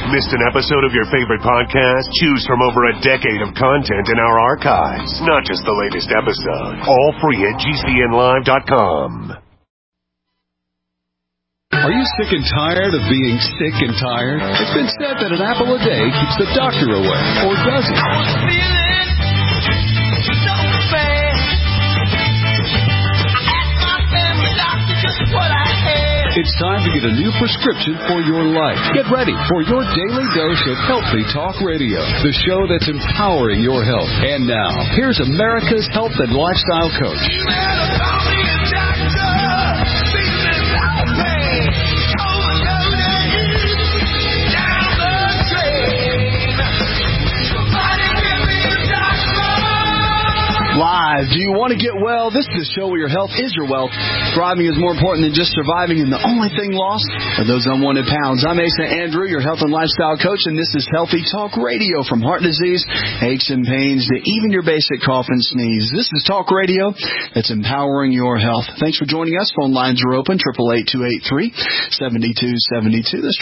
Missed an episode of your favorite podcast? Choose from over a decade of content in our archives. Not just the latest episode. All free at GCNlive.com. Are you sick and tired of being sick and tired? It's been said that an apple a day keeps the doctor away. Or does it? I was feeling so bad. I asked my family doctor just what I had. It's time to get a new prescription for your life. Get ready for your daily dose of Healthy Talk Radio, the show that's empowering your health. And now, here's America's health and lifestyle coach. You better call me a doctor. Feeling so bad. Overloaded. Down the drain. Somebody give me a doctor. Live. Do you want to get well? This is the show where your health is your wealth. Thriving is more important than just surviving, and the only thing lost are those unwanted pounds. I'm Asa Andrew, your health and lifestyle coach, and this is Healthy Talk Radio. From heart disease, aches and pains, to even your basic cough and sneeze. This is Talk Radio that's empowering your health. Thanks for joining us. Phone lines are open, 888-283-7272. That's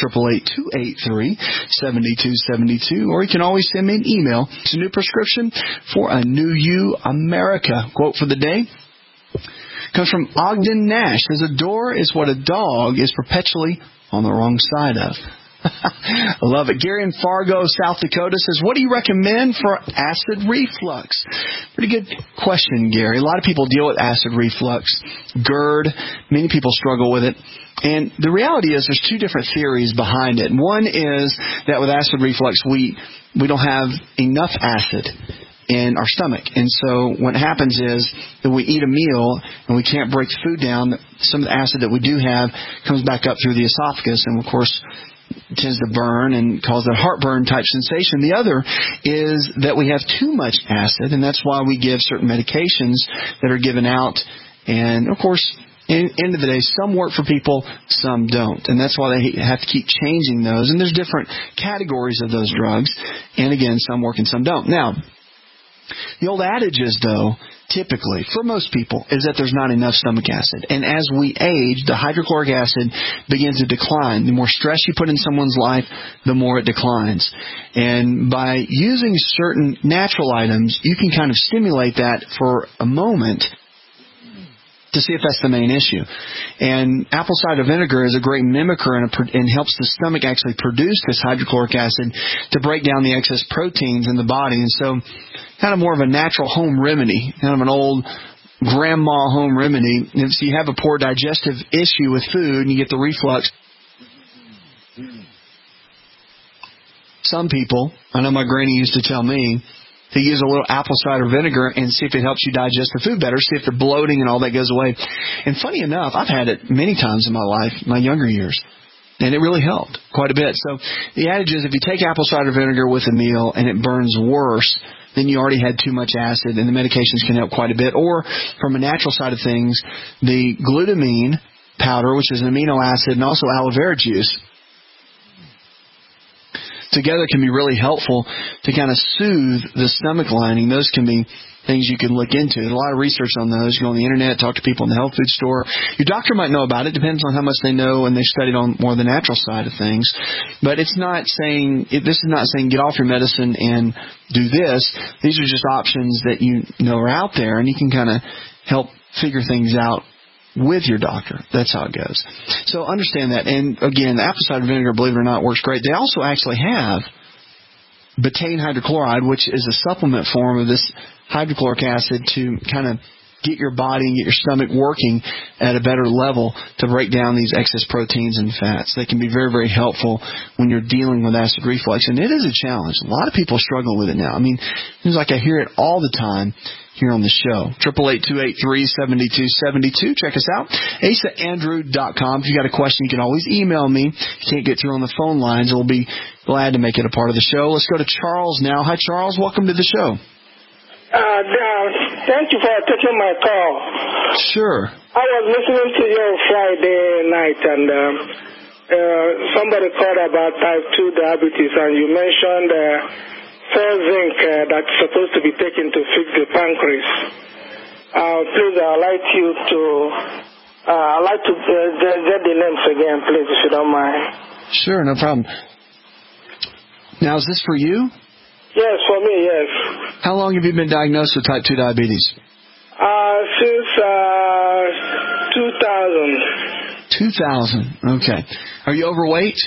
888-283-7272. Or you can always send me an email. It's a new prescription for a new you, America. Quote for the day comes from Ogden Nash. Says, a door is what a dog is perpetually on the wrong side of. I love it. Gary in Fargo, South Dakota says, what do you recommend for acid reflux? Pretty good question, Gary. A lot of people deal with acid reflux. GERD, many people struggle with it. And the reality is there's two different theories behind it. One is that with acid reflux, we don't have enough acid in our stomach. And so what happens is that we eat a meal and we can't break the food down. Some of the acid that we do have comes back up through the esophagus and, of course, tends to burn and cause a heartburn type sensation. The other is that we have too much acid, and that's why we give certain medications that are given out. And, of course, end of the day, some work for people, some don't. And that's why they have to keep changing those. And there's different categories of those drugs. And, again, some work and some don't. Now, the old adage is, though, typically, for most people, is that there's not enough stomach acid. And as we age, the hydrochloric acid begins to decline. The more stress you put in someone's life, the more it declines. And by using certain natural items, you can kind of stimulate that for a moment to see if that's the main issue. And apple cider vinegar is a great mimicker and helps the stomach actually produce this hydrochloric acid to break down the excess proteins in the body. And so kind of more of a natural home remedy, kind of an old grandma home remedy. If you have a poor digestive issue with food and you get the reflux, some people, I know my granny used to tell me, to use a little apple cider vinegar and see if it helps you digest the food better, see if the bloating and all that goes away. And funny enough, I've had it many times in my life, my younger years, and it really helped quite a bit. So the adage is if you take apple cider vinegar with a meal and it burns worse, then you already had too much acid, and the medications can help quite a bit. Or from a natural side of things, the glutamine powder, which is an amino acid, and also aloe vera juice, together can be really helpful to kind of soothe the stomach lining. Those can be things you can look into. There's a lot of research on those. You go on the internet, talk to people in the health food store. Your doctor might know about it. Depends on how much they know and they studied on more the natural side of things. But it's not saying, this is not saying get off your medicine and do this. These are just options that you know are out there, and you can kind of help figure things out with your doctor. That's how it goes. So understand that. And again, the apple cider vinegar, believe it or not, works great. They also actually have betaine hydrochloride, which is a supplement form of this hydrochloric acid to kind of get your body and get your stomach working at a better level to break down these excess proteins and fats. They can be very, very helpful when you're dealing with acid reflux. And it is a challenge. A lot of people struggle with it now. I mean, it seems like I hear it all the time here on the show. 888-283-7272. Check us out. AsaAndrew.com. If you got a question, you can always email me. If you can't get through on the phone lines, we'll be glad to make it a part of the show. Let's go to Charles now. Hi, Charles. Welcome to the show. Thank you for taking my call. Sure. I was listening to you Friday night, and somebody called about type 2 diabetes, and you mentioned cell zinc that's supposed to be taken to fix the pancreas. Please, I'd like to get the names again, please, if you don't mind. Sure, no problem. Now, is this for you? Yes, for me, yes. How long have you been diagnosed with type 2 diabetes? Since 2000. 2000. Okay. Are you overweight?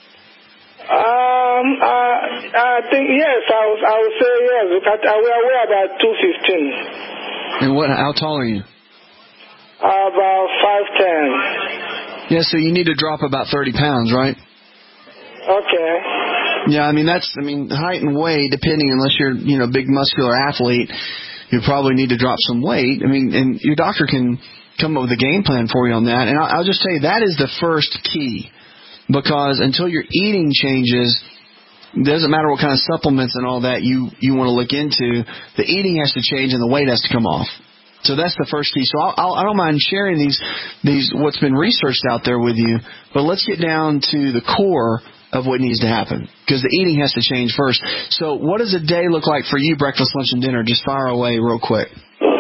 I think yes. I would say yes. I weigh about 215. And how tall are you? About 5'10". Yeah, so you need to drop about 30 pounds, right? Okay. Yeah, height and weight, depending, unless you're, a big muscular athlete, you probably need to drop some weight. And your doctor can come up with a game plan for you on that. And I'll just tell you, that is the first key. Because until your eating changes, it doesn't matter what kind of supplements and all that you want to look into, the eating has to change and the weight has to come off. So that's the first key. So I don't mind sharing these what's been researched out there with you, but let's get down to the core of what needs to happen, because the eating has to change first. So what does a day look like for you, breakfast, lunch, and dinner? Just fire away real quick.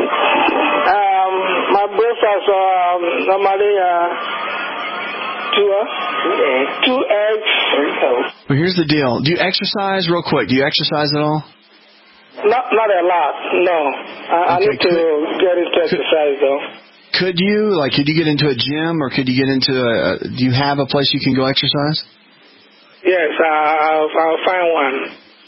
My breakfast normally 2 eggs. Well, here's the deal. Do you exercise real quick? Do you exercise at all? Not a lot, no. I need to get into exercise, though. Could you get into a gym, or could you get into do you have a place you can go exercise? Yes, I'll find one.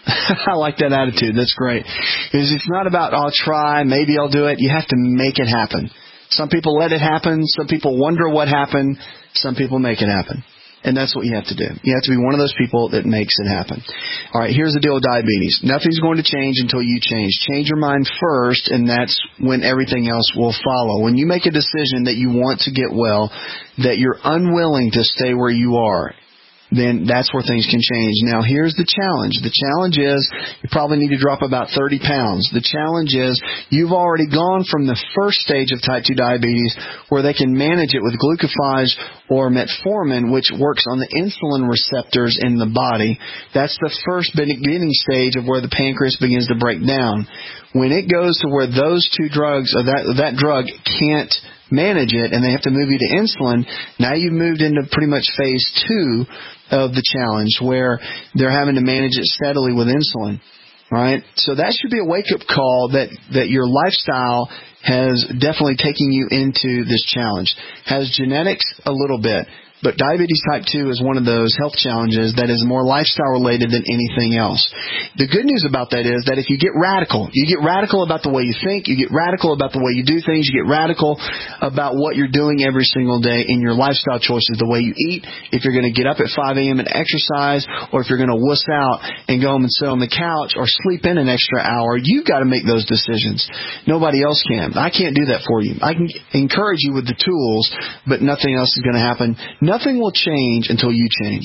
I like that attitude. That's great. Because it's not about, I'll try, maybe I'll do it. You have to make it happen. Some people let it happen. Some people wonder what happened. Some people make it happen. And that's what you have to do. You have to be one of those people that makes it happen. All right, here's the deal with diabetes. Nothing's going to change until you change. Change your mind first, and that's when everything else will follow. When you make a decision that you want to get well, that you're unwilling to stay where you are, then that's where things can change. Now, here's the challenge. The challenge is you probably need to drop about 30 pounds. The challenge is you've already gone from the first stage of type 2 diabetes, where they can manage it with glucophage or metformin, which works on the insulin receptors in the body. That's the first beginning stage of where the pancreas begins to break down. When it goes to where those two drugs, or that drug can't manage it, and they have to move you to insulin, now you've moved into pretty much phase 2 of the challenge, where they're having to manage it steadily with insulin. All right? So that should be a wake-up call that your lifestyle has definitely taken you into this challenge. Has genetics? A little bit. But diabetes type 2 is one of those health challenges that is more lifestyle-related than anything else. The good news about that is that if you get radical about the way you think, you get radical about the way you do things, you get radical about what you're doing every single day in your lifestyle choices, the way you eat, if you're going to get up at 5 a.m. and exercise, or if you're going to wuss out and go home and sit on the couch or sleep in an extra hour, you've got to make those decisions. Nobody else can. I can't do that for you. I can encourage you with the tools, but nothing else is going to happen. Nothing will change until you change.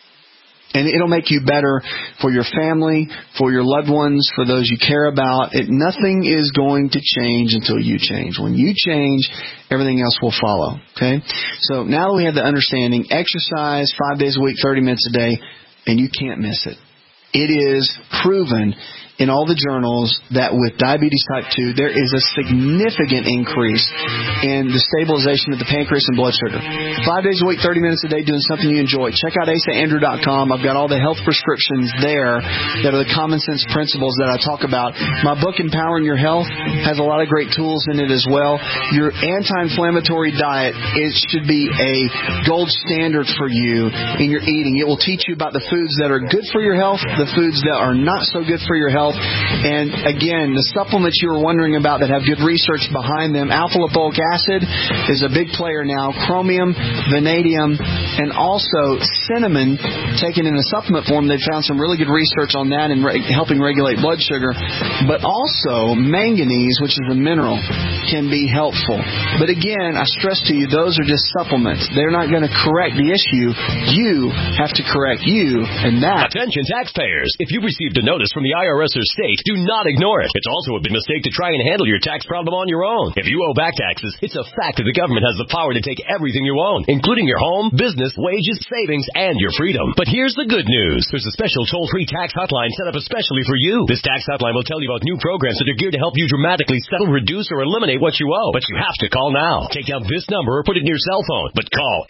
And it'll make you better for your family, for your loved ones, for those you care about. Nothing is going to change until you change. When you change, everything else will follow. Okay? So now that we have the understanding, exercise 5 days a week, 30 minutes a day, and you can't miss it. It is proven in all the journals that with diabetes type 2, there is a significant increase in the stabilization of the pancreas and blood sugar. 5 days a week, 30 minutes a day, doing something you enjoy. Check out asaandrew.com. I've got all the health prescriptions there that are the common sense principles that I talk about. My book, Empowering Your Health, has a lot of great tools in it as well. Your anti-inflammatory diet, it should be a gold standard for you in your eating. It will teach you about the foods that are good for your health, the foods that are not so good for your health. And again, the supplements you were wondering about that have good research behind them, alpha-lipoic acid is a big player now, chromium, vanadium, and also cinnamon taken in a supplement form. They've found some really good research on that and helping regulate blood sugar. But also manganese, which is a mineral, can be helpful. But again, I stress to you, those are just supplements. They're not going to correct the issue. You have to correct you, and that. Attention taxpayers. If you've received a notice from the IRS or state, do not ignore it. It's also a big mistake to try and handle your tax problem on your own. If you owe back taxes, it's a fact that the government has the power to take everything you own, including your home, business, wages, savings, and your freedom. But here's the good news. There's a special toll-free tax hotline set up especially for you. This tax hotline will tell you about new programs that are geared to help you dramatically settle, reduce, or eliminate what you owe. But you have to call now. Take down this number or put it in your cell phone. But call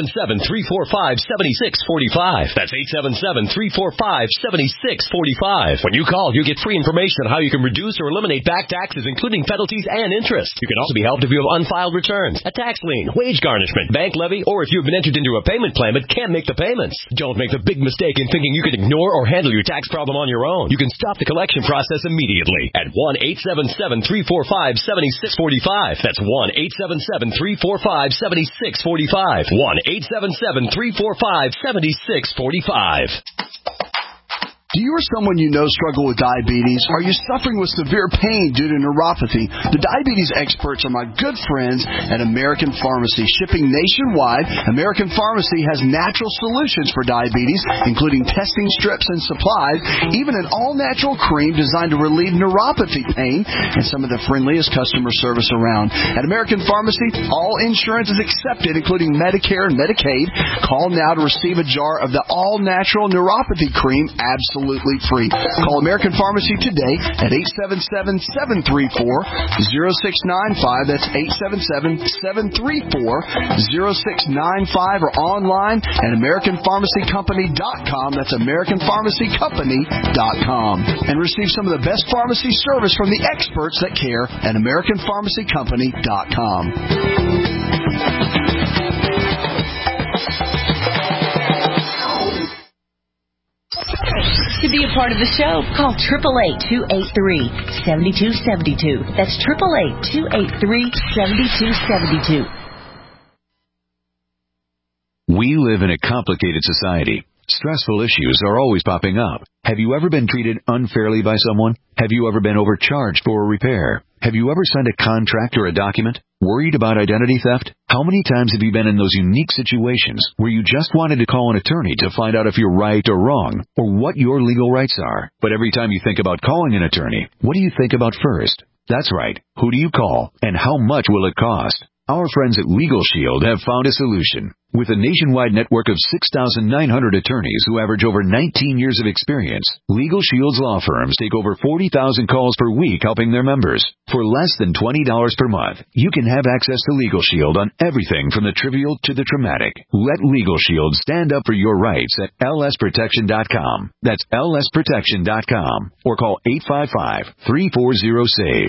877-345-7645. That's 877-345-7645. When you call, you get free information on how you can reduce or eliminate back taxes, including penalties and interest. You can also be helped if you have unfiled returns, a tax lien, wage garnishment, bank levy, or if you've been entered into a payment plan but can't make the payments. Don't make the big mistake in thinking you can ignore or handle your tax problem on your own. You can stop the collection process immediately at 1-877-345-7645. That's 1-877-345-7645. 1-877-345-7645. Do you or someone you know struggle with diabetes? Are you suffering with severe pain due to neuropathy? The diabetes experts are my good friends at American Pharmacy. Shipping nationwide, American Pharmacy has natural solutions for diabetes, including testing strips and supplies, even an all-natural cream designed to relieve neuropathy pain, and some of the friendliest customer service around. At American Pharmacy, all insurance is accepted, including Medicare and Medicaid. Call now to receive a jar of the all-natural neuropathy cream absolutely free. Call American Pharmacy today at 877-734-0695. That's 877-734-0695, or online at AmericanPharmacyCompany.com. That's AmericanPharmacyCompany.com. And receive some of the best pharmacy service from the experts that care at AmericanPharmacyCompany.com. To be a part of the show, call 888-283-7272. That's 888-283-7272. We live in a complicated society. Stressful issues are always popping up. Have you ever been treated unfairly by someone? Have you ever been overcharged for a repair? Have you ever signed a contract or a document? Worried about identity theft? How many times have you been in those unique situations where you just wanted to call an attorney to find out if you're right or wrong, or what your legal rights are? But every time you think about calling an attorney, what do you think about first? That's right. Who do you call, and how much will it cost? Our friends at Legal Shield have found a solution. With a nationwide network of 6,900 attorneys who average over 19 years of experience, Legal Shield's law firms take over 40,000 calls per week helping their members. For less than $20 per month, you can have access to Legal Shield on everything from the trivial to the traumatic. Let Legal Shield stand up for your rights at lsprotection.com. That's lsprotection.com. Or call 855-340-SAVE.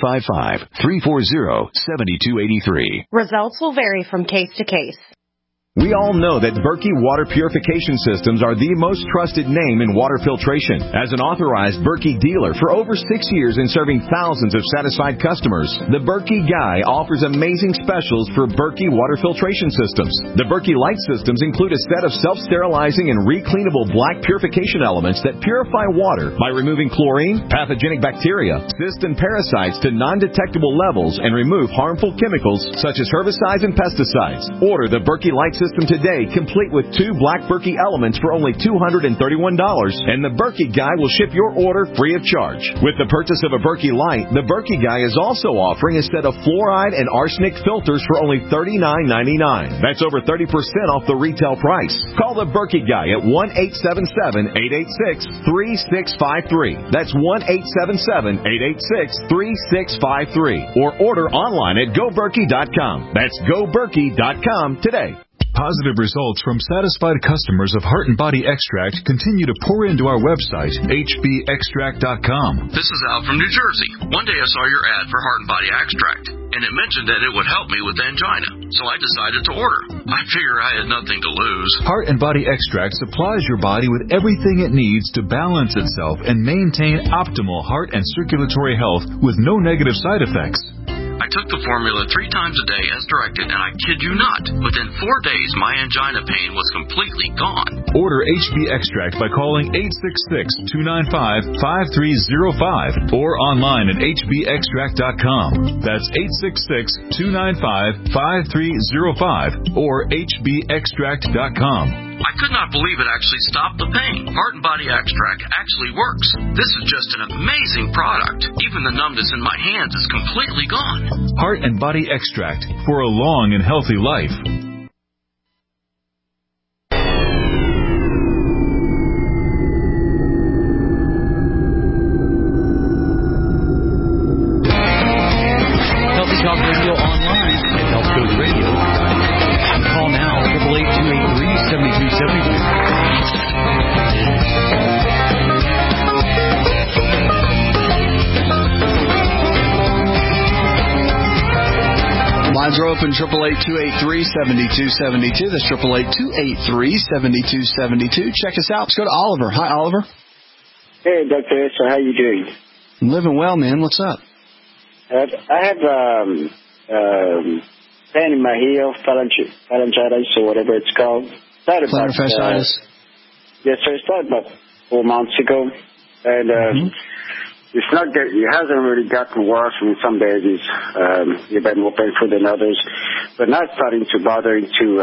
855-340-7283. Results will vary from case to case. We all know that Berkey Water Purification Systems are the most trusted name in water filtration. As an authorized Berkey dealer for over 6 years and serving thousands of satisfied customers, the Berkey Guy offers amazing specials for Berkey Water Filtration Systems. The Berkey Light Systems include a set of self-sterilizing and recleanable black purification elements that purify water by removing chlorine, pathogenic bacteria, cysts, and parasites to non-detectable levels and remove harmful chemicals such as herbicides and pesticides. Order the Berkey Light System today, complete with 2 black Berkey elements for only $231, and the Berkey Guy will ship your order free of charge. With the purchase of a Berkey Light, the Berkey Guy is also offering a set of fluoride and arsenic filters for only $39.99. That's over 30% off the retail price. Call the Berkey Guy at 1-877-886-3653. That's 1-877-886-3653. Or order online at GoBerkey.com. That's GoBerkey.com today. Positive results from satisfied customers of Heart and Body Extract continue to pour into our website, hbextract.com. This is Al from New Jersey. One day I saw your ad for Heart and Body Extract, and it mentioned that it would help me with angina, so I decided to order. I figure I had nothing to lose. Heart and Body Extract supplies your body with everything it needs to balance itself and maintain optimal heart and circulatory health with no negative side effects. I took the formula 3 times a day as directed, and I kid you not, within 4 days my angina pain was completely gone. Order HB Extract by calling 866-295-5305 or online at hbextract.com. That's 866-295-5305 or hbextract.com. I could not believe it actually stopped the pain. Heart and Body Extract actually works. This is just an amazing product. Even the numbness in my hands is completely gone. Heart and Body Extract for a long and healthy life. Lines are open, 888-283-7272. That's 888-283-7272. Check us out. Let's go to Oliver. Hi, Oliver. Hey, Dr. Esther, how you doing? I'm living well, man. What's up? I have pain in my heel, phalangitis or whatever it's called. Plantar fasciitis. Yes, sir. It started about 4 months ago, and it's not that it hasn't really gotten worse. I mean, some days it's been more painful than others, but now it's starting to bother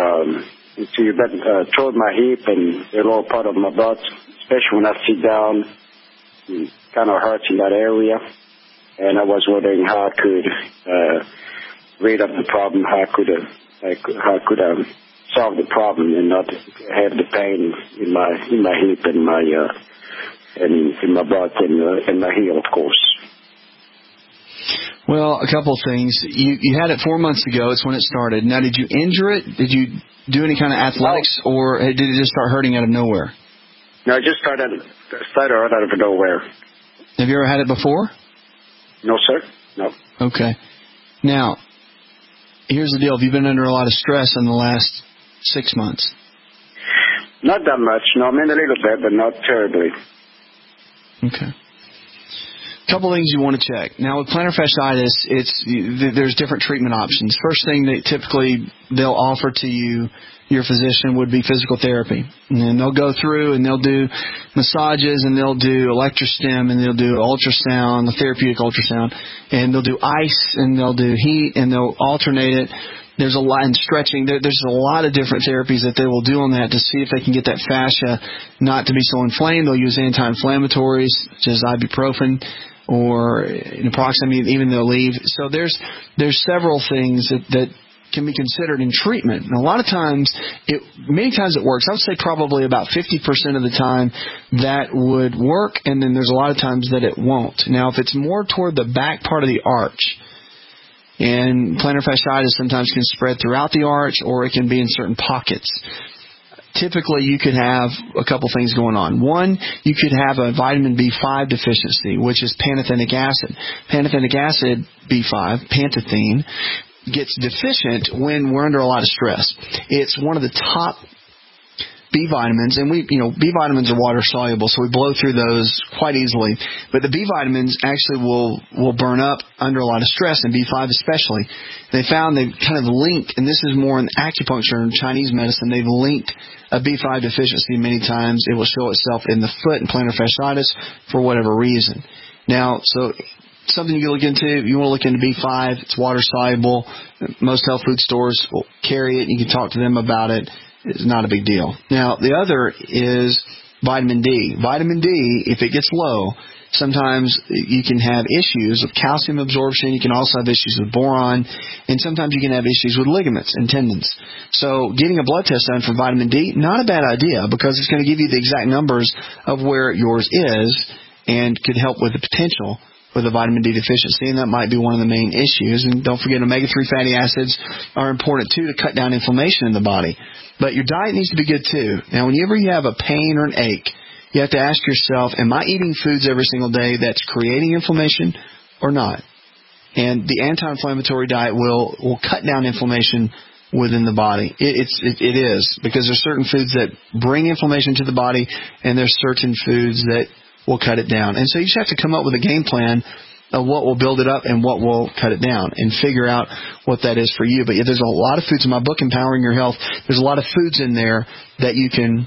toward my hip and the lower part of my butt, especially when I sit down. It kind of hurts in that area, and I was wondering how I could rid of the problem. How I could solve the problem and not have the pain in my hip and in my butt and my heel, of course. Well, a couple of things. You had it 4 months ago. It's when it started. Now, did you injure it? Did you do any kind of athletics, or did it just start hurting out of nowhere? No, it just started out of nowhere. Have you ever had it before? No, sir. No. Okay. Now, here's the deal. Have you been under a lot of stress in the last 6 months? Not that much. No, I mean a little bit, but not terribly. Okay. A couple things you want to check. Now, with plantar fasciitis, there's different treatment options. First thing that typically they'll offer to you, your physician, would be physical therapy. And then they'll go through and they'll do massages and they'll do electrostim and they'll do ultrasound, the therapeutic ultrasound, and they'll do ice and they'll do heat and they'll alternate it. There's a lot in stretching. There's a lot of different therapies that they will do on that to see if they can get that fascia not to be so inflamed. They'll use anti-inflammatories, such as ibuprofen or naproxen, even they'll leave. So there's several things that can be considered in treatment. And a lot of times, many times it works. I would say probably about 50% of the time that would work, and then there's a lot of times that it won't. Now, if it's more toward the back part of the arch, and plantar fasciitis sometimes can spread throughout the arch, or it can be in certain pockets. Typically, you could have a couple things going on. One, you could have a vitamin B5 deficiency, which is pantothenic acid. Pantothenic acid, B5, pantethine, gets deficient when we're under a lot of stress. It's one of the top B vitamins, and B vitamins are water soluble, so we blow through those quite easily. But the B vitamins actually will burn up under a lot of stress, and B5 especially. They found they've kind of linked, and this is more in acupuncture and Chinese medicine, they've linked a B5 deficiency many times. It will show itself in the foot and plantar fasciitis for whatever reason. Now, so something you can look into. If you want to look into B5, it's water soluble. Most health food stores will carry it. You can talk to them about it. It's not a big deal. Now, the other is vitamin D. Vitamin D, if it gets low, sometimes you can have issues with calcium absorption. You can also have issues with boron, and sometimes you can have issues with ligaments and tendons. So getting a blood test done for vitamin D, not a bad idea, because it's going to give you the exact numbers of where yours is and could help with the potential with a vitamin D deficiency, and that might be one of the main issues. And don't forget, omega-3 fatty acids are important, too, to cut down inflammation in the body. But your diet needs to be good, too. Now, whenever you have a pain or an ache, you have to ask yourself, am I eating foods every single day that's creating inflammation or not? And the anti-inflammatory diet will cut down inflammation within the body. It is, because there's certain foods that bring inflammation to the body, and there's certain foods that will cut it down. And so you just have to come up with a game plan of what will build it up and what will cut it down, and figure out what that is for you. But yeah, there's a lot of foods in my book, Empowering Your Health. There's a lot of foods in there that you can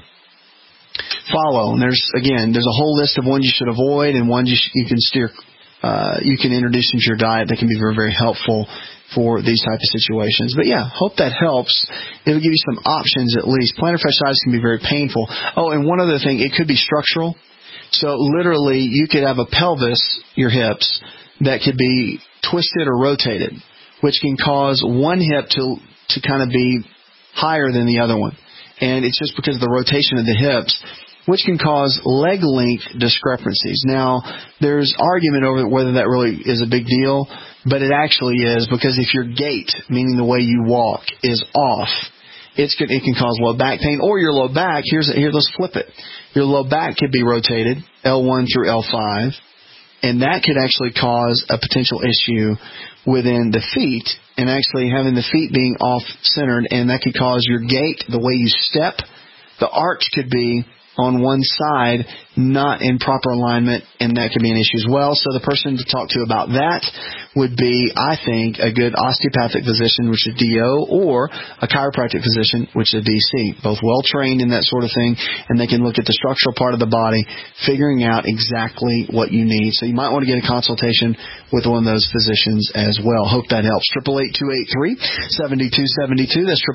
follow. And there's a whole list of ones you should avoid and ones you can steer. You can introduce into your diet that can be very, very helpful for these type of situations. But yeah, hope that helps. It'll give you some options at least. Plantar fasciitis can be very painful. Oh, and one other thing, it could be structural. So literally, you could have a pelvis, your hips, that could be twisted or rotated, which can cause one hip to kind of be higher than the other one. And it's just because of the rotation of the hips, which can cause leg length discrepancies. Now, there's argument over whether that really is a big deal, but it actually is, because if your gait, meaning the way you walk, is off, it can cause low back pain. Or your low back, let's flip it. Your low back could be rotated, L1 through L5, And that could actually cause a potential issue within the feet, and actually having the feet being off-centered, and that could cause your gait, the way you step, the arch could be on one side, not in proper alignment, and that could be an issue as well. So the person to talk to about that would be, I think, a good osteopathic physician, which is DO, or a chiropractic physician, which is DC. Both well-trained in that sort of thing, and they can look at the structural part of the body, figuring out exactly what you need. So you might want to get a consultation with one of those physicians as well. Hope that helps. 888-283-7272. That's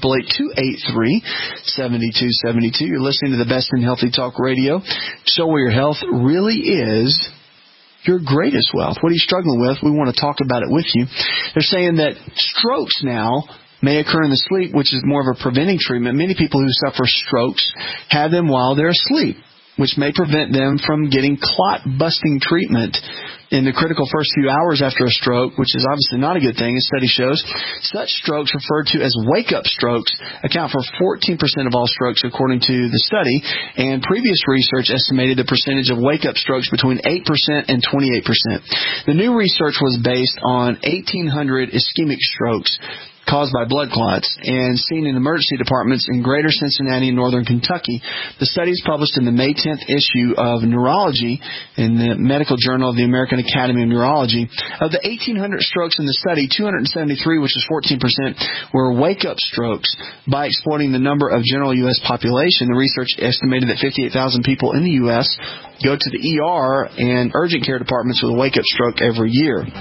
888-283-7272. You're listening to the Best in Healthy Talk Radio. Show where your health really is your greatest wealth. What are you struggling with? We want to talk about it with you. They're saying that strokes now may occur in the sleep, which is more of a preventing treatment. Many people who suffer strokes have them while they're asleep, which may prevent them from getting clot-busting treatment in the critical first few hours after a stroke, which is obviously not a good thing, as study shows. Such strokes, referred to as wake-up strokes, account for 14% of all strokes, according to the study, and previous research estimated the percentage of wake-up strokes between 8% and 28%. The new research was based on 1,800 ischemic strokes caused by blood clots and seen in emergency departments in greater Cincinnati and northern Kentucky. The study is published in the May 10th issue of Neurology in the Medical Journal of the American Academy of Neurology. Of the 1,800 strokes in the study, 273, which is 14%, were wake-up strokes. By exploiting the number of general U.S. population, the research estimated that 58,000 people in the U.S. go to the ER and urgent care departments with a wake-up stroke every year.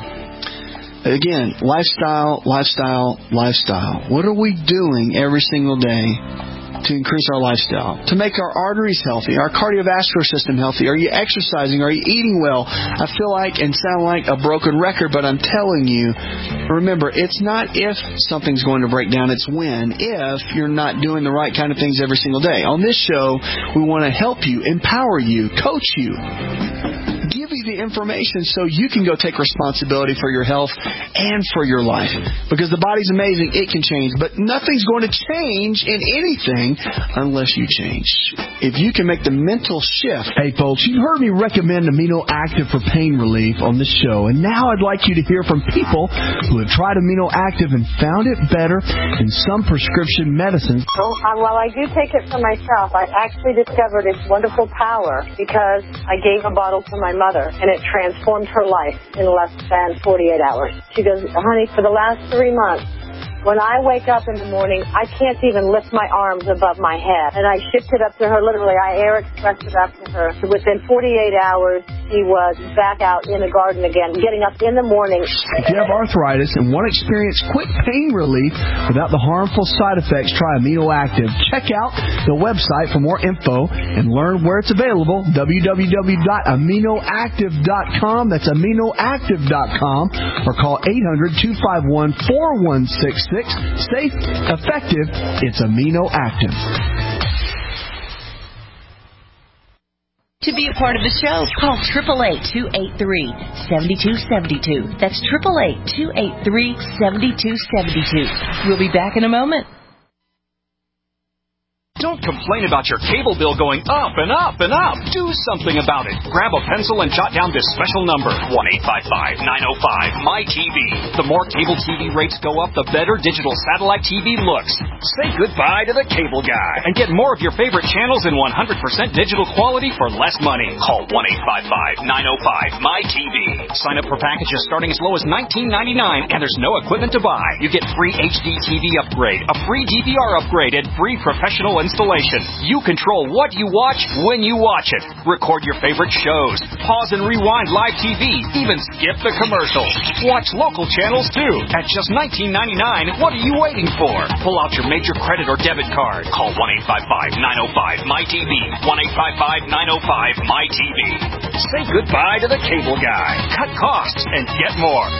Again, lifestyle. What are we doing every single day to increase our lifestyle, to make our arteries healthy, our cardiovascular system healthy? Are you exercising? Are you eating well? I feel like and sound like a broken record, but I'm telling you, remember, it's not if something's going to break down, it's when, if you're not doing the right kind of things every single day. On this show, we want to help you, empower you, coach you, give you the information so you can go take responsibility for your health and for your life. Because the body's amazing, it can change, but nothing's going to change in anything unless you change. If you can make the mental shift. Hey folks, you heard me recommend Amino Active for pain relief on this show, and now I'd like you to hear from people who have tried Amino Active and found it better than some prescription medicines. Well, I do take it for myself. I actually discovered its wonderful power because I gave a bottle to my mother, and it transformed her life in less than 48 hours. She goes, honey, for the last 3 months, when I wake up in the morning, I can't even lift my arms above my head. And I shipped it up to her, literally. I air expressed it up to her. So within 48 hours, she was back out in the garden again, getting up in the morning. If you have arthritis and want to experience quick pain relief without the harmful side effects, try Amino Active. Check out the website for more info and learn where it's available, www.aminoactive.com. That's aminoactive.com, or call 800-251-4166. Safe, effective, it's Amino Active. To be a part of the show, call 888-283-7272. That's 888-283-7272. We'll be back in a moment. Don't complain about your cable bill going up and up and up. Do something about it. Grab a pencil and jot down this special number, 1-855-905-MY-TV. The more cable TV rates go up, the better digital satellite TV looks. Say goodbye to the cable guy and get more of your favorite channels in 100% digital quality for less money. Call 1-855-905-MY-TV. Sign up for packages starting as low as $19.99, and there's no equipment to buy. You get free HD TV upgrade, a free DVR upgrade, and free professional installation. You control what you watch when you watch it. Record your favorite shows. Pause and rewind live TV. Even skip the commercials. Watch local channels too. At just $19.99, what are you waiting for? Pull out your major credit or debit card. Call 1-855-905-MY-TV. 1-855-905-MY-TV. Say goodbye to the cable guy. Cut costs and get more.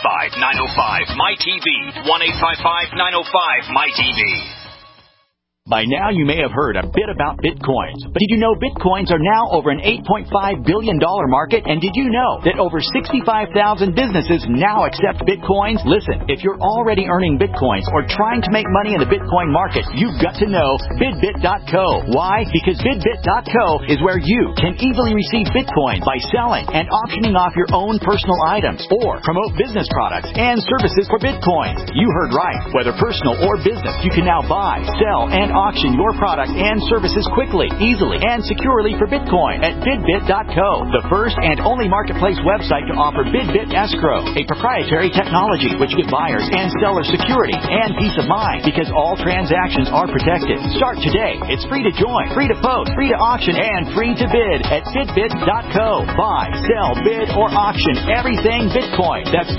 1-855-905-MY-TV. 1-855-905-MY-TV. By now, you may have heard a bit about Bitcoins. But did you know Bitcoins are now over an $8.5 billion market? And did you know that over 65,000 businesses now accept Bitcoins? Listen, if you're already earning Bitcoins or trying to make money in the Bitcoin market, you've got to know BidBit.co. Why? Because BidBit.co is where you can easily receive Bitcoin by selling and auctioning off your own personal items or promote business products and services for Bitcoin. You heard right. Whether personal or business, you can now buy, sell, and auction your product and services quickly, easily, and securely for Bitcoin at BidBit.co, the first and only marketplace website to offer BidBit Escrow, a proprietary technology which gives buyers and sellers security and peace of mind because all transactions are protected. Start today. It's free to join, free to post, free to auction, and free to bid at BidBit.co. Buy, sell, bid, or auction everything Bitcoin. That's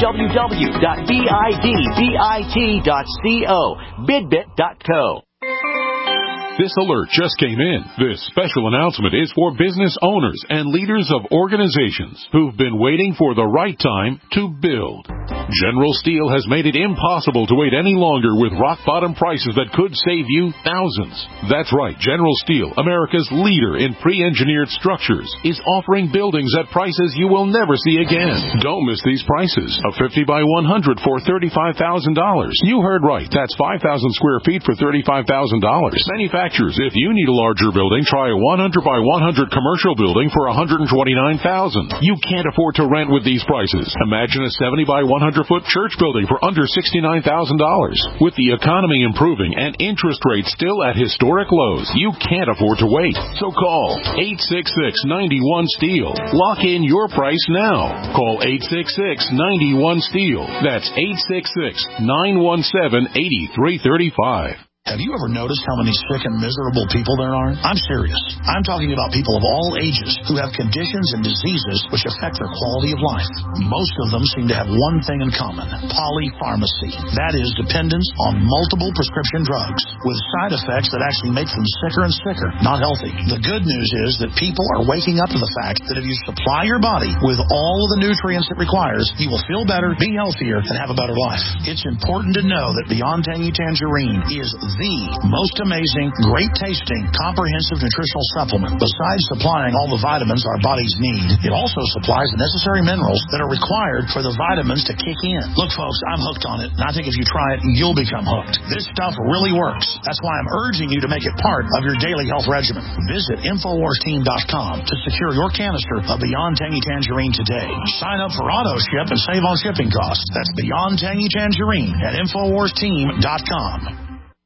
www.bidbit.co. BidBit.co. This alert just came in. This special announcement is for business owners and leaders of organizations who've been waiting for the right time to build. General Steel has made it impossible to wait any longer with rock-bottom prices that could save you thousands. That's right, General Steel, America's leader in pre-engineered structures, is offering buildings at prices you will never see again. Don't miss these prices. A 50 by 100 for $35,000. You heard right. That's 5,000 square feet for $35,000. Manufacturers, if you need a larger building, try a 100 by 100 commercial building for $129,000. You can't afford to rent with these prices. Imagine a 70 by 100-foot church building for under $69,000. With the economy improving and interest rates still at historic lows, you can't afford to wait. So call 866-91-STEEL. Lock in your price now. Call 866-91-STEEL. That's 866-917-8335. Have you ever noticed how many sick and miserable people there are? I'm serious. I'm talking about people of all ages who have conditions and diseases which affect their quality of life. Most of them seem to have one thing in common: polypharmacy. That is, dependence on multiple prescription drugs with side effects that actually make them sicker and sicker, not healthy. The good news is that people are waking up to the fact that if you supply your body with all of the nutrients it requires, you will feel better, be healthier, and have a better life. It's important to know that Beyond Tangy Tangerine is the most amazing, great-tasting, comprehensive nutritional supplement. Besides supplying all the vitamins our bodies need, it also supplies the necessary minerals that are required for the vitamins to kick in. Look, folks, I'm hooked on it, and I think if you try it, you'll become hooked. This stuff really works. That's why I'm urging you to make it part of your daily health regimen. Visit InfoWarsTeam.com to secure your canister of Beyond Tangy Tangerine today. Sign up for auto ship and save on shipping costs. That's Beyond Tangy Tangerine at InfoWarsTeam.com.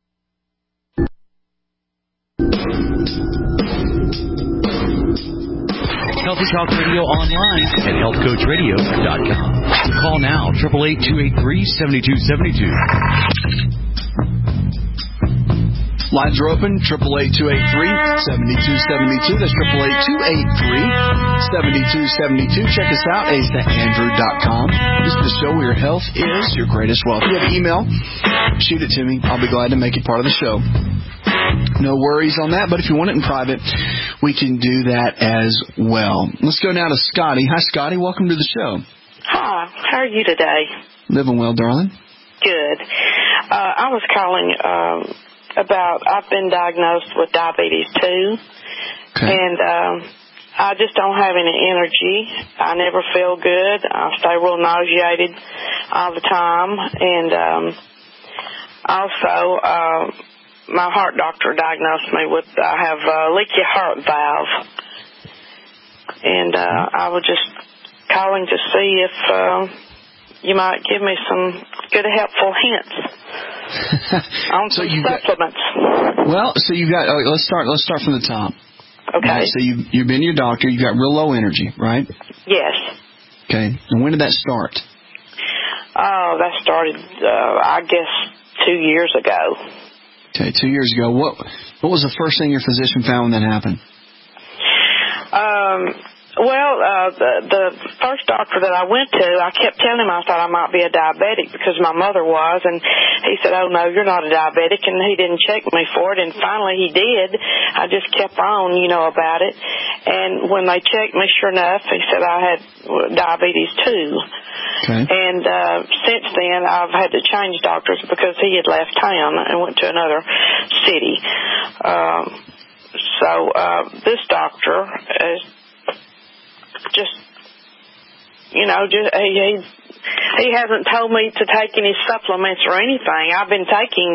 Healthy Talk Radio online at healthcoachradio.com. Call now, 888-283-7272. Lines are open, 888-283-7272. That's 888-283-7272. Check us out, AceAndrew.com. This is the show where your health is your greatest wealth. If you have an email, shoot it to me. I'll be glad to make it part of the show. No worries on that, but if you want it in private, we can do that as well. Let's go now to Scotty. Hi, Scotty. Welcome to the show. Hi. How are you today? Living well, darling. Good. I was calling about, I've been diagnosed with diabetes 2, and I just don't have any energy. I never feel good. I stay real nauseated all the time, and also my heart doctor diagnosed me with, I have a leaky heart valve, and I was just calling to see if you might give me some good, helpful hints on some supplements. So you got. Let's start from the top. Okay. Right, so you've been to your doctor. You got real low energy, right? Yes. Okay. And when did that start? Oh, that started, I guess, 2 years ago. Okay, 2 years ago. What was the first thing your physician found when that happened? The first doctor that I went to, I kept telling him I thought I might be a diabetic because my mother was, and he said, "Oh no, you're not a diabetic," and he didn't check me for it, and finally he did. I just kept on, about it, and when they checked me, sure enough, he said I had diabetes too. Okay. And since then, I've had to change doctors because he had left town and went to another city. So this doctor is just, he hasn't told me to take any supplements or anything. I've been taking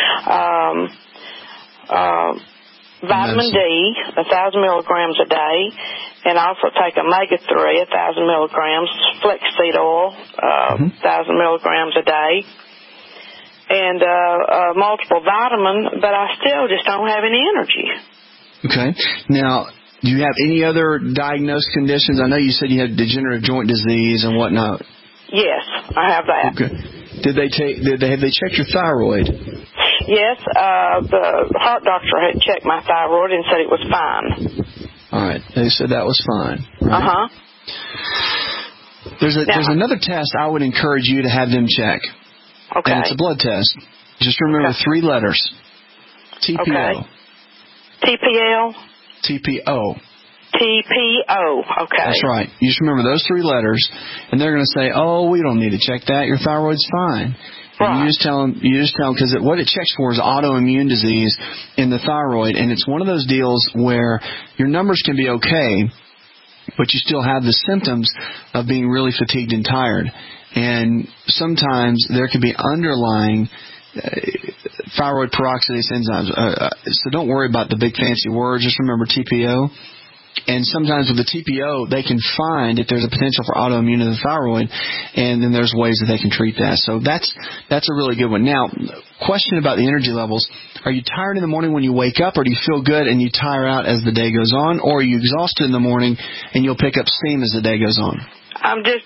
vitamin D, 1,000 milligrams a day, and I also take omega-3, 1,000 milligrams, flaxseed oil, 1,000 milligrams a day, and multiple vitamin, but I still just don't have any energy. Okay. Now, do you have any other diagnosed conditions? I know you said you had degenerative joint disease and whatnot. Yes, I have that. Okay. Have they checked your thyroid? Yes, the heart doctor had checked my thyroid and said it was fine. All right. They said that was fine. Right? There's another test I would encourage you to have them check. Okay. And it's a blood test. Just remember 3 letters. TPO. Okay. TPL? TPO. TPO. Okay. That's right. You just remember those 3 letters, and they're going to say, "Oh, we don't need to check that. Your thyroid's fine." Right. And you just tell them because what it checks for is autoimmune disease in the thyroid, and it's one of those deals where your numbers can be okay, but you still have the symptoms of being really fatigued and tired. And sometimes there can be underlying thyroid peroxidase enzymes. So don't worry about the big fancy words. Just remember TPO. And sometimes with the TPO, they can find if there's a potential for autoimmune of the thyroid, and then there's ways that they can treat that. So that's a really good one. Now, question about the energy levels. Are you tired in the morning when you wake up, or do you feel good and you tire out as the day goes on, or are you exhausted in the morning and you'll pick up steam as the day goes on? I'm a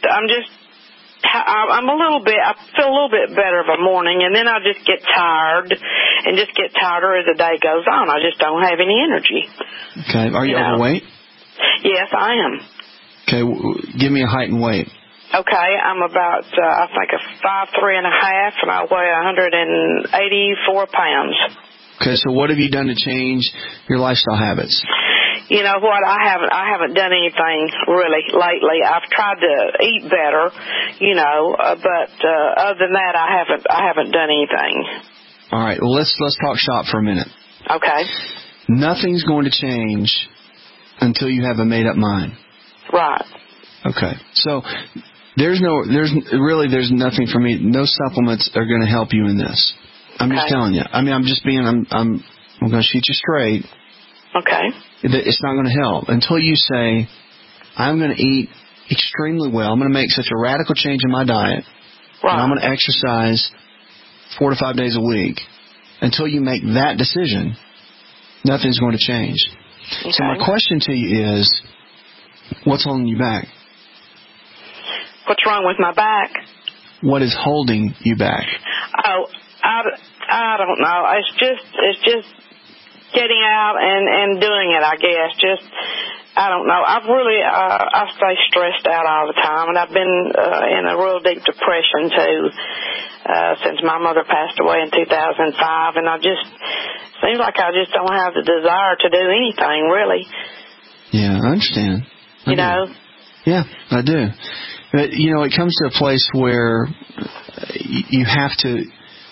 little bit, I feel a little bit better of a morning, and then I just get tired and just get tireder as the day goes on. I just don't have any energy. Okay. Are you overweight? Yes, I am. Okay. Give me a height and weight. Okay. I'm about, I think, 5'3.5", and I weigh 184 pounds. Okay. So what have you done to change your lifestyle habits? You know what? I haven't done anything really lately. I've tried to eat better, but other than that, I haven't done anything. All right. Well, let's talk shop for a minute. Okay. Nothing's going to change until you have a made up mind. Right. Okay. So there's nothing for me. No supplements are going to help you in this. I'm just telling you. I mean, I'm going to shoot you straight. Okay. It's not going to help until you say, "I'm going to eat extremely well. I'm going to make such a radical change in my diet, and I'm going to exercise 4 to 5 days a week." Until you make that decision, nothing's going to change. Okay. So my question to you is, what's holding you back? What's wrong with my back? What is holding you back? Oh, I don't know. It's just getting out and doing it, I guess. Just, I don't know. I stay stressed out all the time, and I've been in a real deep depression too since my mother passed away in 2005, and seems like I just don't have the desire to do anything, really. Yeah, I understand. I do. Yeah, I do. But, it comes to a place where you have to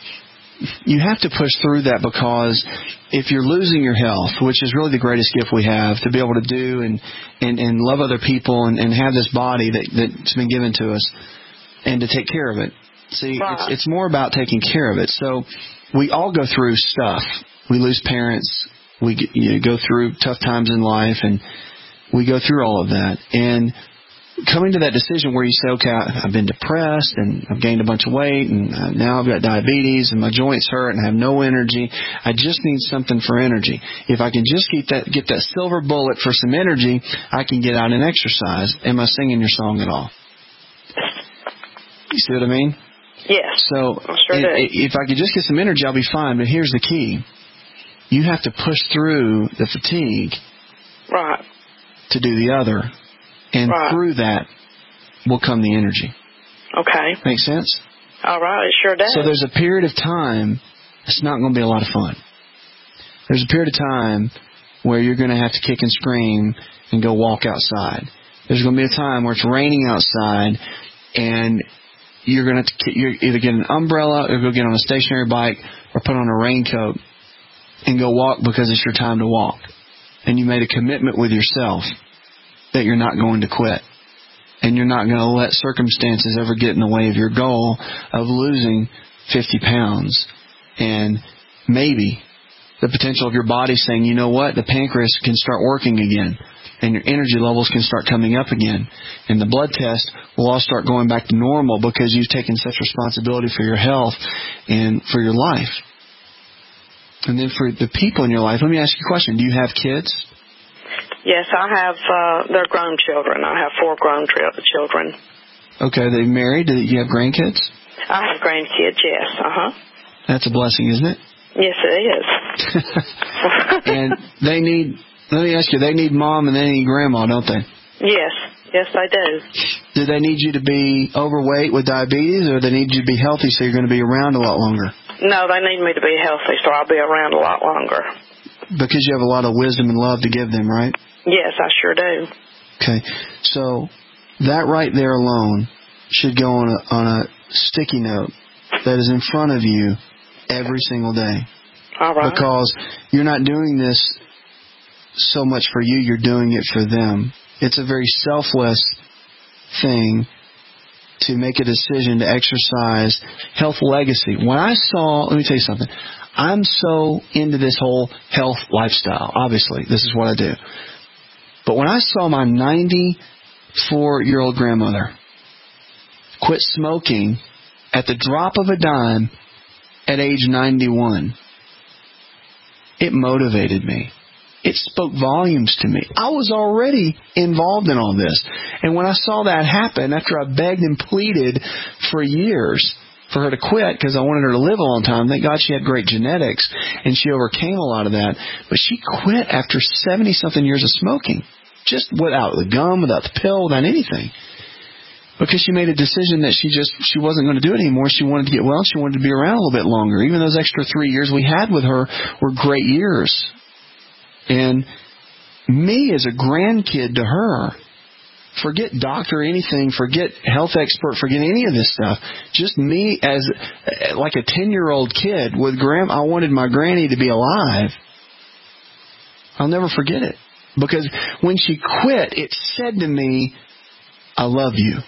push through that, because if you're losing your health, which is really the greatest gift we have, to be able to do and love other people and have this body that's been given to us, and to take care of it. See, it's more about taking care of it. So we all go through stuff. We lose parents. We go through tough times in life, and we go through all of that. And coming to that decision where you say, okay, I've been depressed and I've gained a bunch of weight, and now I've got diabetes and my joints hurt and I have no energy. I just need something for energy. If I can just get that silver bullet for some energy, I can get out and exercise. Am I singing your song at all? You see what I mean? Yes. So if I could just get some energy, I'll be fine. But here's the key. You have to push through the fatigue to do the other. And through that will come the energy. Okay. Make sense? All right, it sure does. So there's a period of time, it's not going to be a lot of fun. There's a period of time where you're going to have to kick and scream and go walk outside. There's going to be a time where it's raining outside and you're either get an umbrella or go get on a stationary bike or put on a raincoat and go walk because it's your time to walk. And you made a commitment with yourself that you're not going to quit. And you're not going to let circumstances ever get in the way of your goal of losing 50 pounds. And maybe the potential of your body saying, you know what, the pancreas can start working again. And your energy levels can start coming up again. And the blood test will all start going back to normal because you've taken such responsibility for your health and for your life. And then for the people in your life, let me ask you a question. Do you have kids? Yes, I have. They're grown children. I have 4 grown children. Okay, are they married? Do you have grandkids? I have grandkids, yes. Uh-huh. That's a blessing, isn't it? Yes, it is. And they need, let me ask you, they need mom and they need grandma, don't they? Yes, they do. Do they need you to be overweight with diabetes, or they need you to be healthy so you're going to be around a lot longer? No, they need me to be healthy so I'll be around a lot longer. Because you have a lot of wisdom and love to give them, right? Yes, I sure do. Okay, so that right there alone should go on a sticky note that is in front of you every single day. All right. Because you're not doing this so much for you, you're doing it for them. It's a very selfless thing to make a decision to exercise health legacy. When I saw, let me tell you something, I'm so into this whole health lifestyle. Obviously, this is what I do. But when I saw my 94-year-old grandmother quit smoking at the drop of a dime at age 91, it motivated me. It spoke volumes to me. I was already involved in all this. And when I saw that happen, after I begged and pleaded for years for her to quit because I wanted her to live a long time, thank God she had great genetics and she overcame a lot of that. But she quit after 70-something years of smoking, just without the gum, without the pill, without anything. Because she made a decision that she wasn't going to do it anymore. She wanted to get well. She wanted to be around a little bit longer. Even those extra 3 years we had with her were great years. And me as a grandkid to her, forget doctor or anything, forget health expert, forget any of this stuff. Just me as like a 10-year-old kid with I wanted my granny to be alive. I'll never forget it. Because when she quit, it said to me, I love you.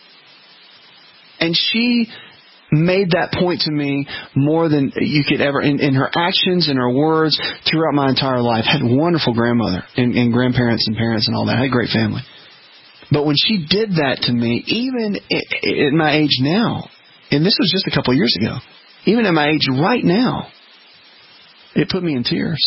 And she made that point to me more than you could ever, in her actions and her words throughout my entire life. Had a wonderful grandmother and grandparents and parents and all that. I had a great family. But when she did that to me, even at my age now, and this was just a couple of years ago, even at my age right now, it put me in tears.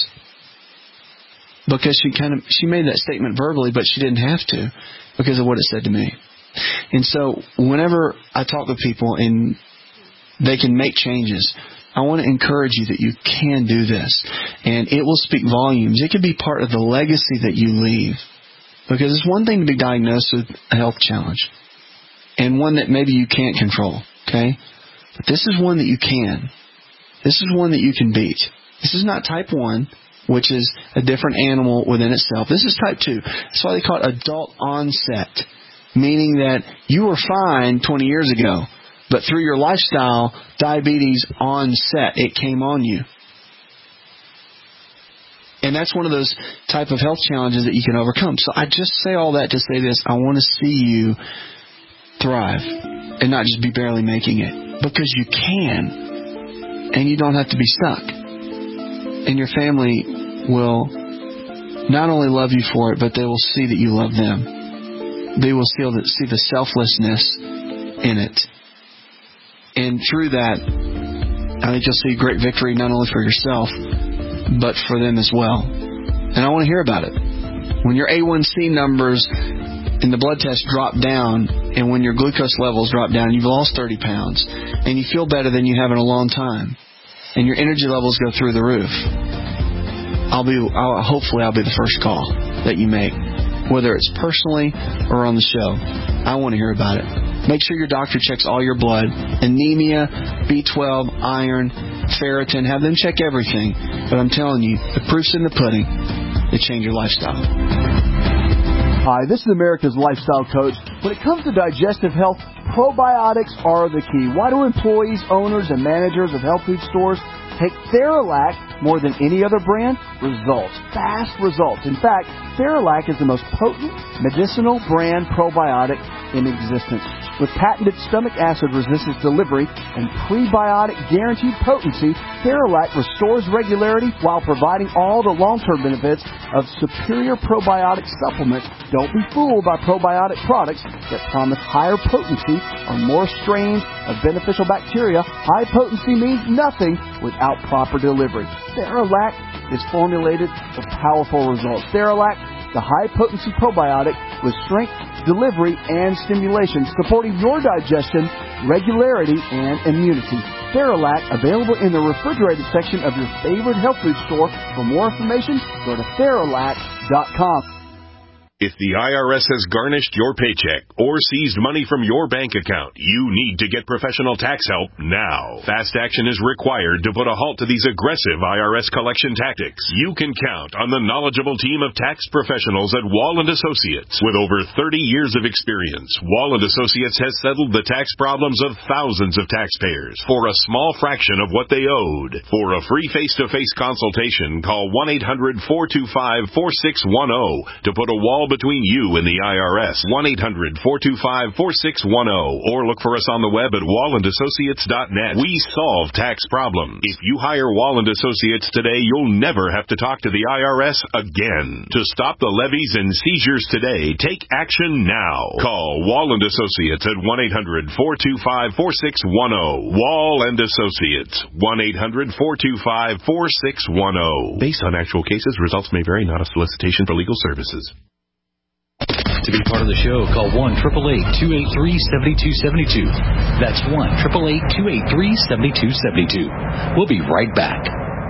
Because she made that statement verbally, but she didn't have to because of what it said to me. And so whenever I talk with people and they can make changes, I want to encourage you that you can do this. And it will speak volumes. It could be part of the legacy that you leave. Because it's one thing to be diagnosed with a health challenge and one that maybe you can't control, okay? But this is one that you can. This is one that you can beat. This is not type 1, which is a different animal within itself. This is type 2. That's why they call it adult onset, meaning that you were fine 20 years ago, but through your lifestyle, diabetes onset, it came on you. And that's one of those type of health challenges that you can overcome. So I just say all that to say this. I want to see you thrive and not just be barely making it. Because you can. And you don't have to be stuck. And your family will not only love you for it, but they will see that you love them. They will see the selflessness in it. And through that, I think you'll see great victory not only for yourself, but for them as well. And I want to hear about it. When your A1C numbers in the blood test drop down, and when your glucose levels drop down, you've lost 30 pounds, and you feel better than you have in a long time, and your energy levels go through the roof, hopefully I'll be the first call that you make. whether it's personally or on the show. I want to hear about it. Make sure your doctor checks all your blood, anemia, B12, iron, ferritin. Have them check everything. But I'm telling you, the proof's in the pudding. They change your lifestyle. Hi, this is America's Lifestyle Coach. When it comes to digestive health, probiotics are the key. Why do employees, owners, and managers of health food stores take Theralac more than any other brand? Results. Fast results. In fact, Theralac is the most potent medicinal brand probiotic in existence. With patented stomach acid resistance delivery and prebiotic guaranteed potency, Theralac restores regularity while providing all the long-term benefits of superior probiotic supplements. Don't be fooled by probiotic products that promise higher potency or more strains of beneficial bacteria. High potency means nothing without proper delivery. Theralac is formulated for powerful results. Theralac, the high-potency probiotic with strength, delivery, and stimulation, supporting your digestion, regularity, and immunity. Theralac, available in the refrigerated section of your favorite health food store. For more information, go to Theralac.com. If the IRS has garnished your paycheck or seized money from your bank account, you need to get professional tax help now. Fast action is required to put a halt to these aggressive IRS collection tactics. You can count on the knowledgeable team of tax professionals at Wall & Associates. With over 30 years of experience, Wall & Associates has settled the tax problems of thousands of taxpayers for a small fraction of what they owed. For a free face-to-face consultation, call 1-800-425-4610 to put a wall between you and the IRS. 1-800-425-4610 or look for us on the web at wallandassociates.net. We solve tax problems. If you hire Wall & Associates today, you'll never have to talk to the IRS again. To stop the levies and seizures today, take action now. Call Wall & Associates at 1-800-425-4610. Wall & Associates. 1-800-425-4610. Based on actual cases, results may vary, not a solicitation for legal services. To be part of the show, call 1-888-283-7272. That's 1-888-283-7272. We'll be right back.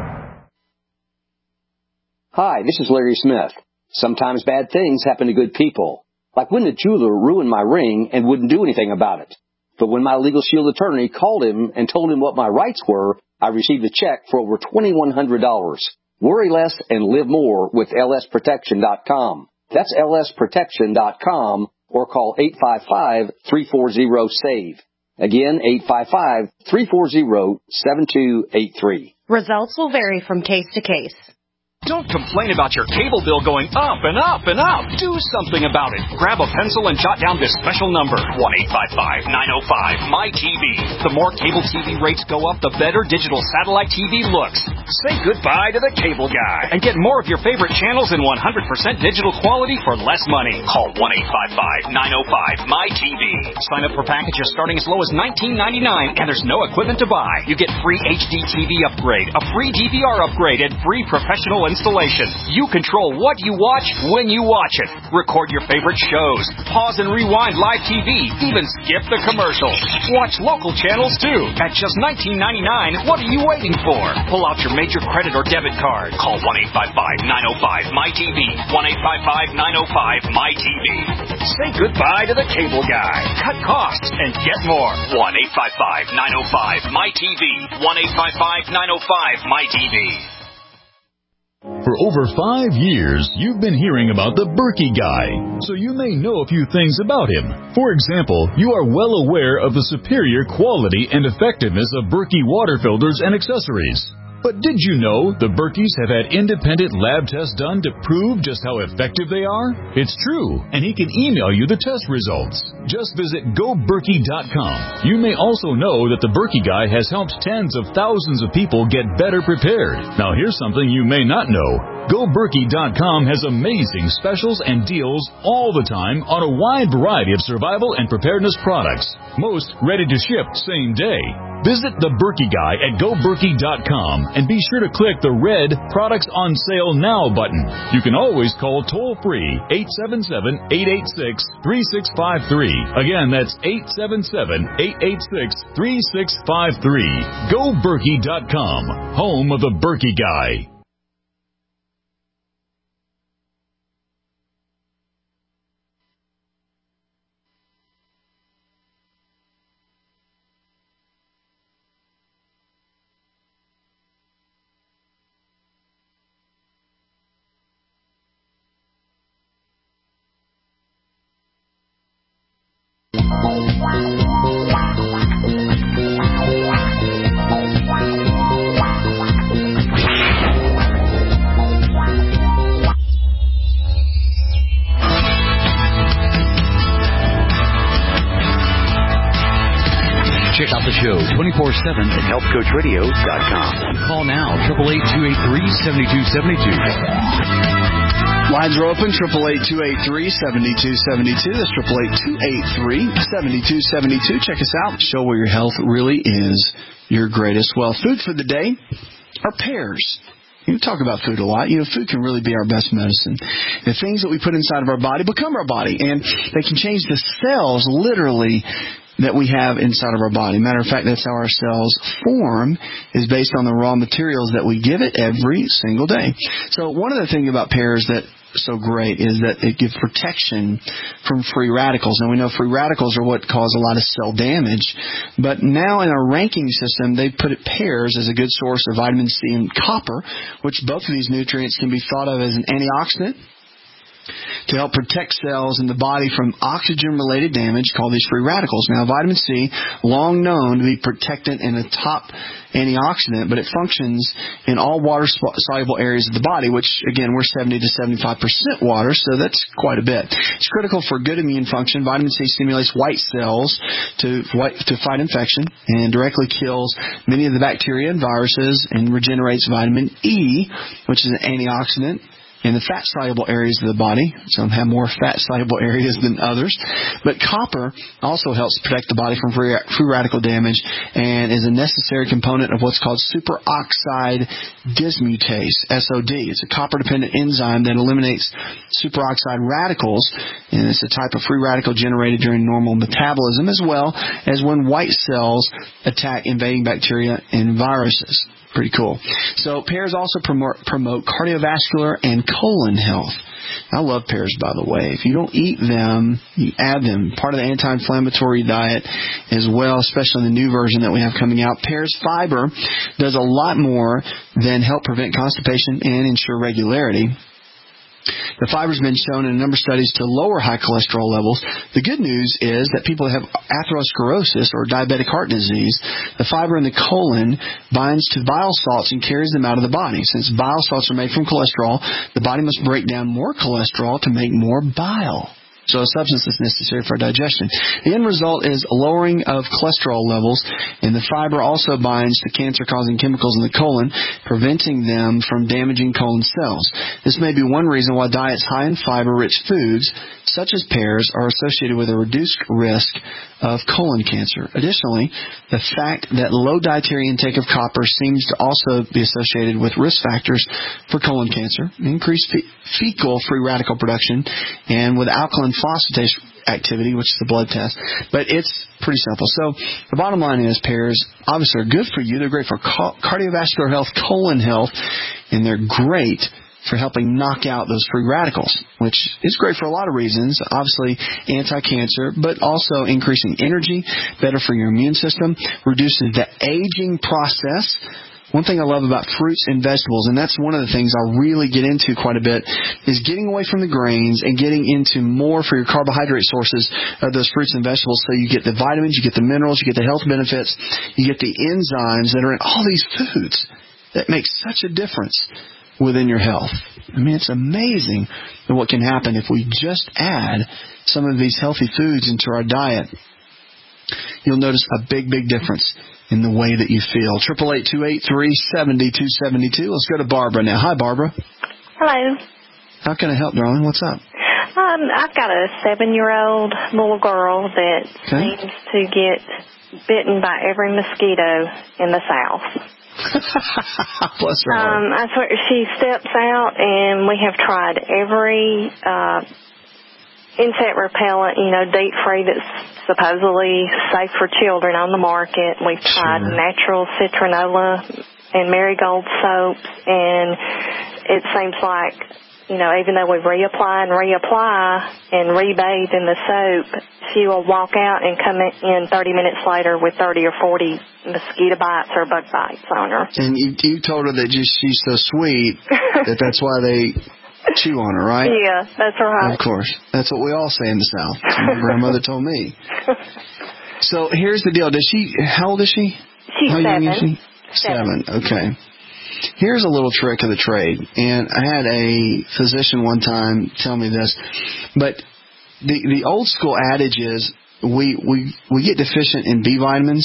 Hi, this is Larry Smith. Sometimes bad things happen to good people. Like when the jeweler ruined my ring and wouldn't do anything about it. But when my Legal Shield attorney called him and told him what my rights were, I received a check for over $2,100. Worry less and live more with lsprotection.com. That's lsprotection.com or call 855-340-SAVE. Again, 855-340-7283. Results will vary from case to case. Don't complain about your cable bill going up and up and up. Do something about it. Grab a pencil and jot down this special number, 1-855-905-MY-TV. The more cable TV rates go up, the better digital satellite TV looks. Say goodbye to the cable guy and get more of your favorite channels in 100% digital quality for less money. Call 1-855-905-MY-TV. Sign up for packages starting as low as $19.99 and there's no equipment to buy. You get free HD TV upgrade, a free DVR upgrade, and free professional installation. You control what you watch when you watch it. Record your favorite shows. Pause and rewind live TV. Even skip the commercials. Watch local channels too. At just $19.99, what are you waiting for? Pull out your major credit or debit card. Call 1-855-905-MY-TV. 1-855-905-MY-TV. Say goodbye to the cable guy. Cut costs and get more. 1-855-905-MY-TV. 1-855-905-MY-TV. For over 5 years, you've been hearing about the Berkey Guy, so you may know a few things about him. For example, you are well aware of the superior quality and effectiveness of Berkey water filters and accessories. But did you know the Berkeys have had independent lab tests done to prove just how effective they are? It's true, and he can email you the test results. Just visit GoBerkey.com. You may also know that the Berkey Guy has helped tens of thousands of people get better prepared. Now here's something you may not know. GoBerkey.com has amazing specials and deals all the time on a wide variety of survival and preparedness products. Most ready to ship same day. Visit the Berkey Guy at GoBerkey.com and be sure to click the red Products on Sale Now button. You can always call toll-free 877-886-3653. Again, that's 877-886-3653. GoBerkey.com, home of the Berkey Guy. Check out the show 24/7 at HealthCoachRadio.com. Call now, 888-283-7272. Lines are open, 888-283-7272. That's 888-283-7272. Check us out. Show where your health really is your greatest wealth. Food for the day are pears. You talk about food a lot. Food can really be our best medicine. The things that we put inside of our body become our body, and they can change the cells, literally, that we have inside of our body. Matter of fact, that's how our cells form, is based on the raw materials that we give it every single day. So one of the things about pears that so great is that it gives protection from free radicals. Now, we know free radicals are what cause a lot of cell damage, but now in our ranking system, they put pears as a good source of vitamin C and copper, which both of these nutrients can be thought of as an antioxidant to help protect cells in the body from oxygen-related damage called these free radicals. Now, vitamin C, long known to be protectant and a top antioxidant, but it functions in all water-soluble areas of the body, which, again, we're 70 to 75% water, so that's quite a bit. It's critical for good immune function. Vitamin C stimulates white cells to fight infection and directly kills many of the bacteria and viruses and regenerates vitamin E, which is an antioxidant in the fat-soluble areas of the body. Some have more fat-soluble areas than others. But copper also helps protect the body from free radical damage and is a necessary component of what's called superoxide dismutase, SOD. It's a copper-dependent enzyme that eliminates superoxide radicals, and it's a type of free radical generated during normal metabolism, as well as when white cells attack invading bacteria and viruses. Pretty cool. So pears also promote cardiovascular and colon health. I love pears, by the way. If you don't eat them, you add them. Part of the anti-inflammatory diet as well, especially in the new version that we have coming out. Pears fiber does a lot more than help prevent constipation and ensure regularity. The fiber has been shown in a number of studies to lower high cholesterol levels. The good news is that people that have atherosclerosis or diabetic heart disease, the fiber in the colon binds to bile salts and carries them out of the body. Since bile salts are made from cholesterol, the body must break down more cholesterol to make more bile. So a substance is necessary for digestion. The end result is a lowering of cholesterol levels, and the fiber also binds to cancer-causing chemicals in the colon, preventing them from damaging colon cells. This may be one reason why diets high in fiber-rich foods, such as pears, are associated with a reduced risk of colon cancer. Additionally, the fact that low dietary intake of copper seems to also be associated with risk factors for colon cancer, increased fecal free radical production, and with alkaline phosphatase activity, which is the blood test. But it's pretty simple. So the bottom line is pears obviously are good for you. They're great for cardiovascular health, colon health, and they're great for helping knock out those free radicals, which is great for a lot of reasons. Obviously, anti-cancer, but also increasing energy, better for your immune system, reduces the aging process. One thing I love about fruits and vegetables, and that's one of the things I really get into quite a bit, is getting away from the grains and getting into more for your carbohydrate sources of those fruits and vegetables, so you get the vitamins, you get the minerals, you get the health benefits, you get the enzymes that are in all these foods that make such a difference within your health. I mean, it's amazing what can happen if we just add some of these healthy foods into our diet. You'll notice a big, big difference in the way that you feel. 888-283-7272. Let's go to Barbara now. Hi, Barbara. Hello. How can I help, darling? What's up? I've got a 7-year-old little girl that seems to get bitten by every mosquito in the South. Bless her heart. I swear, she steps out, and we have tried every insect repellent, deep free that's supposedly safe for children on the market. We've tried natural citronella and marigold soaps, and it seems like, even though we reapply and rebathe in the soap, she will walk out and come in 30 minutes later with 30 or 40 mosquito bites or bug bites on her. And you told her that she's so sweet that's why they chew on her, right? Yeah, that's right. Of course. That's what we all say in the South. My grandmother told me. So here's the deal. How old is she? She's 7. Young is she? 7. Okay. Here's a little trick of the trade, and I had a physician one time tell me this, but the old school adage is we get deficient in B vitamins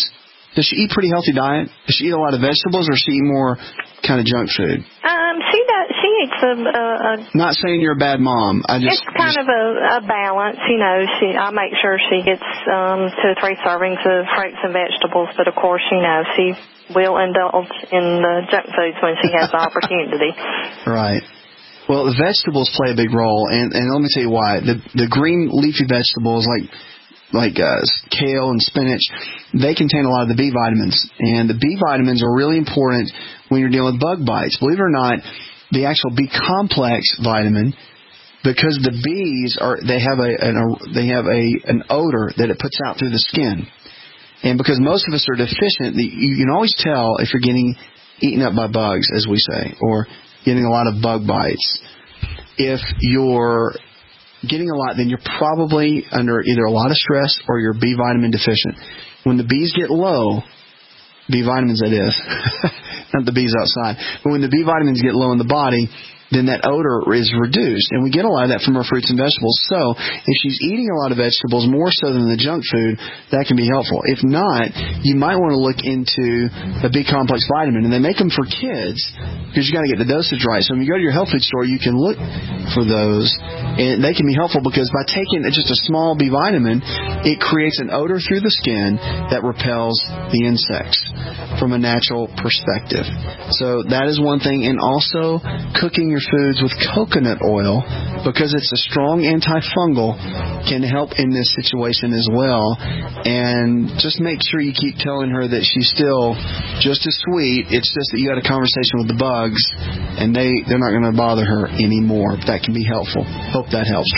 Does she eat pretty healthy diet? Does she eat a lot of vegetables, or does she eat more kind of junk food? She eats Not saying you're a bad mom. It's kind of a balance, you know. I make sure she gets 2 or 3 servings of fruits and vegetables, but of course, you know, she will indulge in the junk foods when she has the opportunity. Right. Well, the vegetables play a big role, and let me tell you why. The green leafy vegetables like kale and spinach, they contain a lot of the B vitamins, and the B vitamins are really important when you're dealing with bug bites. Believe it or not, the actual B complex vitamin, because the bees they have an odor that it puts out through the skin, and because most of us are deficient, you can always tell if you're getting eaten up by bugs, as we say, or getting a lot of bug bites. If you're getting a lot, then you're probably under either a lot of stress or you're B vitamin deficient. When the bees get low, B vitamins that is, not the bees outside, but when the B vitamins get low in the body, then that odor is reduced. And we get a lot of that from our fruits and vegetables. So if she's eating a lot of vegetables, more so than the junk food, that can be helpful. If not, you might want to look into the B-complex vitamin. And they make them for kids because you got to get the dosage right. So when you go to your health food store, you can look for those. And they can be helpful because by taking just a small B vitamin, it creates an odor through the skin that repels the insects from a natural perspective. So that is one thing. And also cooking your foods with coconut oil, because it's a strong antifungal, can help in this situation as well. And just make sure you keep telling her that she's still just as sweet. It's just that you had a conversation with the bugs, and they're not going to bother her anymore. That can be helpful. Hope that helps.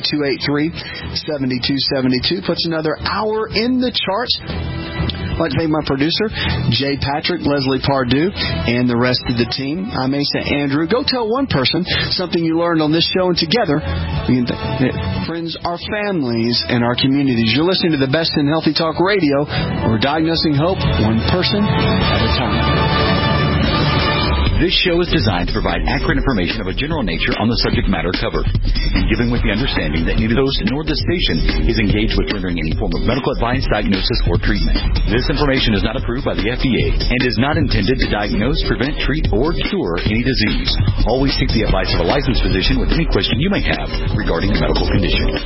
888-283-7272 puts another hour in the charts. I'd like to thank my producer, Jay Patrick, Leslie Pardue, and the rest of the team. I'm Asa Andrew. Go tell one person something you learned on this show, and together we can friends, our families, and our communities. You're listening to the best in Healthy Talk Radio. We're diagnosing hope one person at a time. This show is designed to provide accurate information of a general nature on the subject matter covered, and given with the understanding that neither the host nor the station is engaged with rendering any form of medical advice, diagnosis, or treatment. This information is not approved by the FDA and is not intended to diagnose, prevent, treat, or cure any disease. Always seek the advice of a licensed physician with any question you may have regarding a medical condition.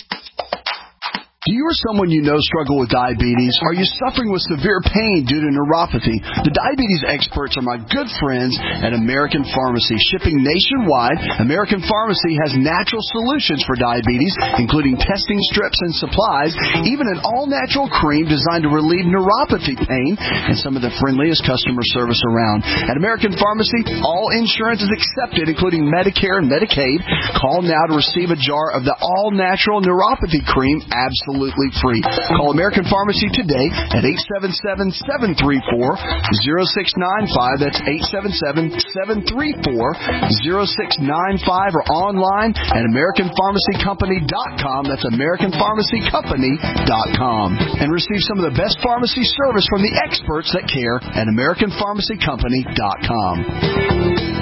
Do you or someone you know struggle with diabetes? Are you suffering with severe pain due to neuropathy? The diabetes experts are my good friends at American Pharmacy. Shipping nationwide, American Pharmacy has natural solutions for diabetes, including testing strips and supplies, even an all-natural cream designed to relieve neuropathy pain, and some of the friendliest customer service around. At American Pharmacy, all insurance is accepted, including Medicare and Medicaid. Call now to receive a jar of the all-natural neuropathy cream absolutely free. Call American Pharmacy today at 877-734-0695. That's 877-734-0695, or online at AmericanPharmacyCompany.com. That's AmericanPharmacyCompany.com. And receive some of the best pharmacy service from the experts that care at AmericanPharmacyCompany.com.